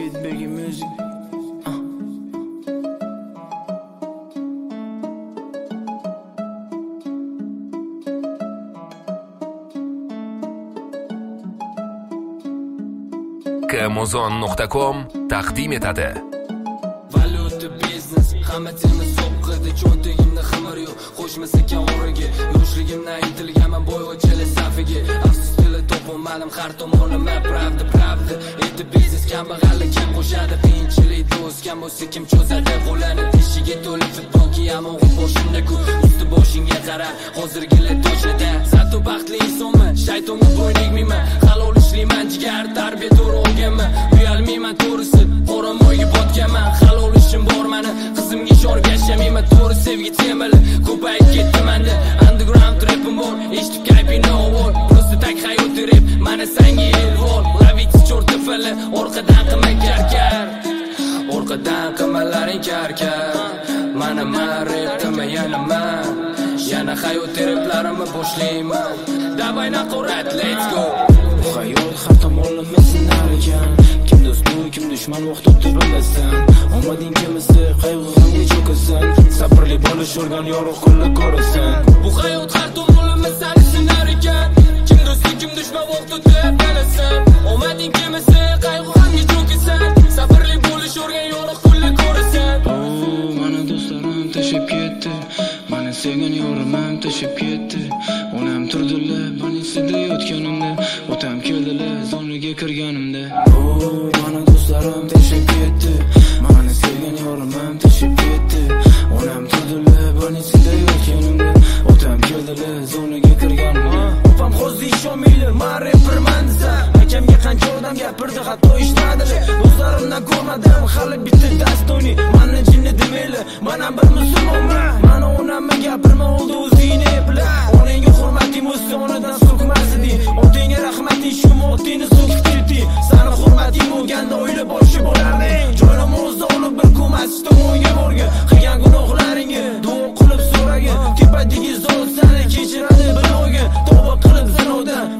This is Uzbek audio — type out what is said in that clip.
Sweet Biggie Music. Amazon.com taqdim etadi. Valyuta biznes, hamma temiz so'qqida, cho'ntigimda xamir yo'q, qo'shmasa o'riga. Yoshligimda aytilganman bo'yvachili safiga. Afsus tili topolmadim, har tomonlama pravda. Endi biznes kambag'allik kim qo'shadi, qiyinchilik do'st kam bo'lsa kim cho'zadi qo'lini. Tishiga to'lib futbolki ham o'g'il boshimda-ku, usti boshingga qara, hozirgilar to'shada. Zato baxtli insonman, shaytonga bo'yn egmayman, halol ishlayman, jigar tarbiya to'g'ri olganman. Uyalmayman to'g'risi, qoramoyga botganman, halol ishim bor mani, qizimga ishonib yashamayman, to'g'ri sevgi temali ko'payib ketdi menda. Underground rapim bor, eshitib kayfing no wall, просто tak hayot rap, mana senga elvol. Lavitsi chorta fali, orqadan qilma karkar, orqadan qilmalaring karkar. Mana raptimi yana man, yana hayot raplarimni boshlayman. Davay naqorat, let's go. Bu hayot har tomonlama sinar ekan, kim do'st bu, kim dushman vaqt o'tib bilasan. Omading kelmasa qayg'u g'amga cho'kasan, sabrli bo'lish o'rgan yorug' kunni ko'rasan. Bu hayot har tomonlama seni sinar ekan, kim do'st kim dushman vaqt o'tib bilasan. Omading kelmasa qayg'u g'amga cho'kasan, sabrli bo'lish o'rgan yorug' kunni ko'rasan. Mana do'stlarim tashib ketdi, mana sevgan yorim ham tashib ketdi. Onam turdilar banisida yotganimda, otam keldilar zoniga kirganimda. Mana do'stlarim tashib ketdi, mana sevgan yorim ham tashib ketdi. Onam turdilar banisida yotganimda, otam keldilar zoniga kirganimda. Opam hozir ishonmaydi, men rapperman desa, akamga qancha odam gapirdi, hatto eshitmadilar. Do'stlarimdan ko'rmadim hali bitta dastoni, meni jinni demaylar, men bir musulmonman. Mana onamga gapirma, oldi o'zingni epla. Onangga hurmating bo'lsa, onadan so'kmasiding. Otangga rahmating, shu otangni so'kibdi. Seni hurmating bo'lganda oila boshi bo'larding. Joynamozni olib bir ko'masiz tomonga borgin. Qilgan gunohlaringni duo qilib so'ragin. Tepadagi zot seni kechiradi bilog'in. Tavba qilib zinodan